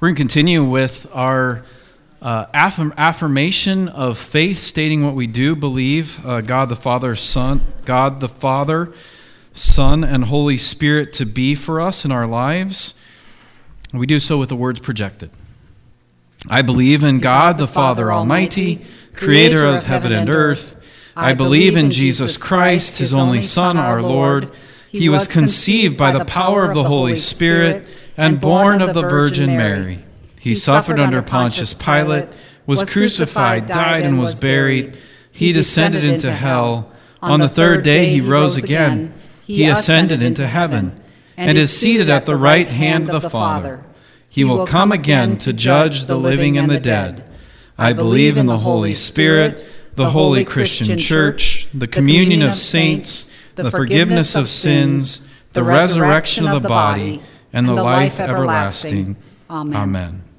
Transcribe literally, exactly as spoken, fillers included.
We're going to continue with our uh, affirm- affirmation of faith, stating what we do believe uh, God the Father, Son, God the Father, Son, and Holy Spirit to be for us in our lives. We do so with the words projected. I believe in God the Father Almighty, creator of heaven and earth. I believe in Jesus Christ, his only Son, our Lord. He was conceived by the power of the Holy Spirit and born of the Virgin Mary. He suffered under Pontius Pilate, was crucified, died, and was buried. He descended into hell. On the third day he rose again. He ascended into heaven and is seated at the right hand of the Father. He will come again to judge the living and the dead. I believe in the Holy Spirit, the holy Christian Church, the communion of saints, the forgiveness of sins, the resurrection of the body, and the life everlasting. Amen.